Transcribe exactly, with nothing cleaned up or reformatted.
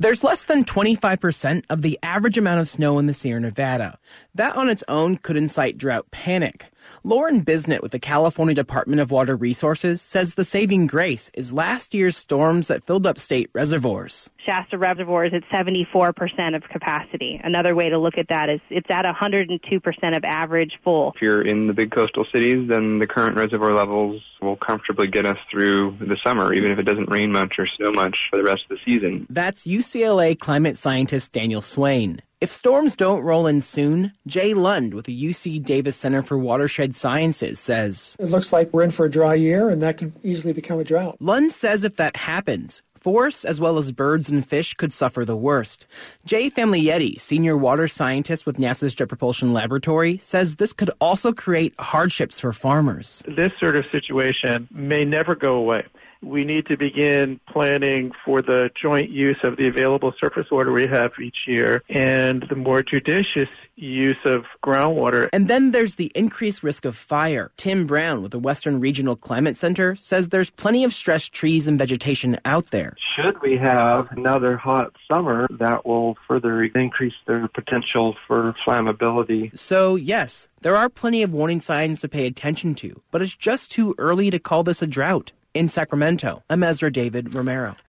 There's less than twenty-five percent of the average amount of snow in the Sierra Nevada. That on its own could incite drought panic. Lauren Bisnett with the California Department of Water Resources says the saving grace is last year's storms that filled up state reservoirs. Shasta Reservoir is at seventy-four percent of capacity. Another way to look at that is it's at one hundred two percent of average full. If you're in the big coastal cities, then the current reservoir levels will comfortably get us through the summer, even if it doesn't rain much or snow much for the rest of the season. That's U C L A climate scientist Daniel Swain. If storms don't roll in soon, Jay Lund with the U C Davis Center for Watershed Sciences says, it looks like we're in for a dry year, and that could easily become a drought. Lund says if that happens, forests as well as birds and fish could suffer the worst. Jay Famiglietti, senior water scientist with NASA's Jet Propulsion Laboratory, says this could also create hardships for farmers. This sort of situation may never go away. We need to begin planning for the joint use of the available surface water we have each year and the more judicious use of groundwater. And then there's the increased risk of fire. Tim Brown with the Western Regional Climate Center says there's plenty of stressed trees and vegetation out there. Should we have another hot summer, that will further increase their potential for flammability. So, yes, there are plenty of warning signs to pay attention to, but it's just too early to call this a drought. In Sacramento, I'm Ezra David Romero.